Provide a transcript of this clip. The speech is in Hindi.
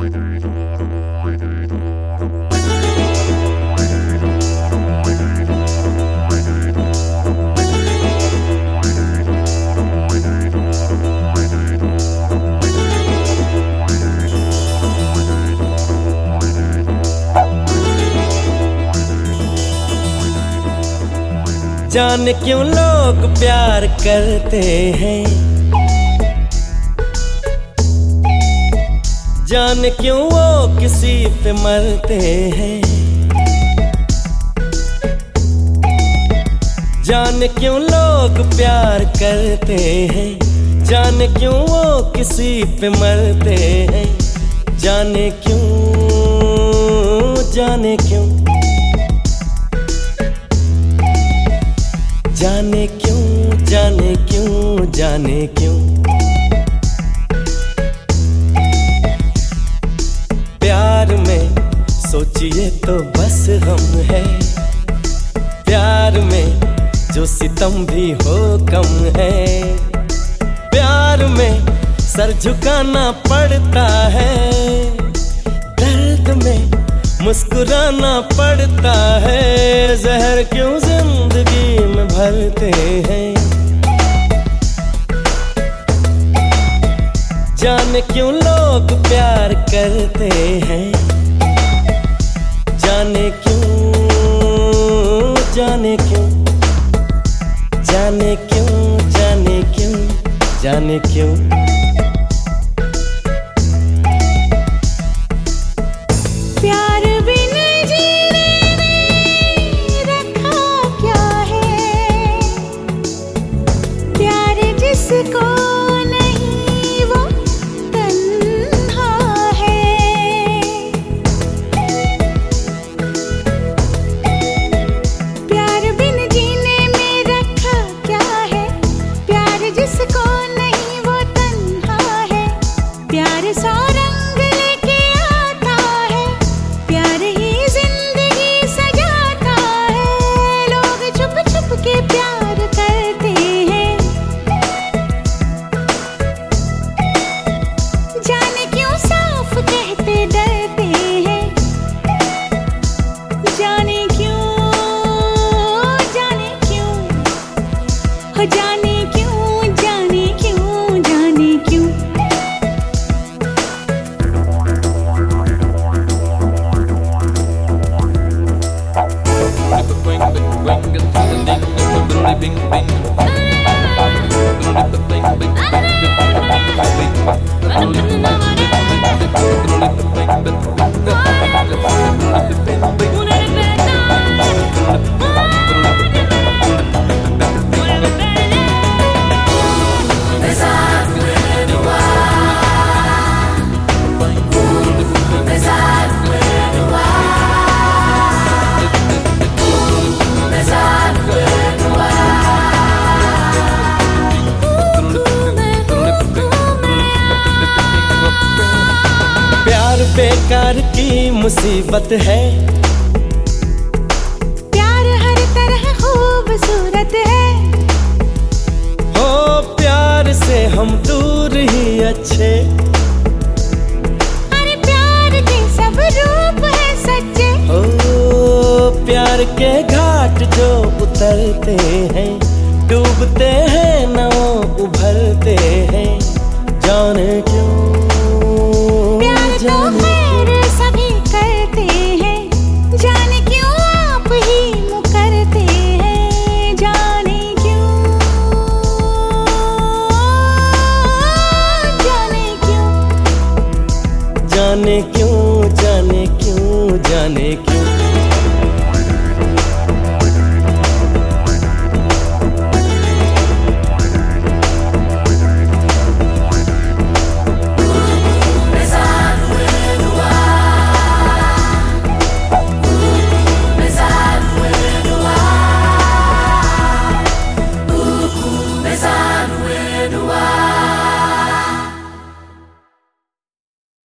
जाने क्यों लोग प्यार करते हैं, जाने क्यों वो किसी पे मरते हैं, जाने क्यों लोग प्यार करते हैं, जाने क्यों वो किसी पे मरते हैं, जाने क्यों, जाने क्यों, जाने क्यों, जाने क्यों, जाने क्यों। प्यार में सोचिए तो बस हम है, प्यार में जो सितम भी हो कम है, प्यार में सर झुकाना पड़ता है, दर्द में मुस्कुराना पड़ता है, जहर क्यों जिंदगी में भरते हैं, जाने क्यों लोग प्यार करते हैं, जाने क्यों, जाने क्यों, जाने क्यों, जाने क्यों, जाने क्यों। जिसको नहीं वो तन्हा है, प्यार बिन जीने में रखा क्या है, प्यार जिसको नहीं वो तन्हा है, प्यार सौ रंग लेके आता है, प्यार ही जिंदगी सजाता है, लोग छुप छुप के प्यार करते हैं, जाने क्यों साफ कहते डरते हैं, जाने क्यों, जाने क्यों, हो जाने क्यों, जाने क्यों, जाने क्यों। बेकार की मुसीबत है, प्यार हर तरह खूबसूरत है, हो प्यार से हम दूर ही अच्छे, अरे प्यार के सब रूप है सच्चे, हो प्यार के घाट जो उतरते हैं, डूबते हैं न वो उभरते हैं, जाने क्यों, जाने सभी करते हैं, जाने क्यों आप ही मुकरते हैं, जाने क्यों, जाने क्यों, जाने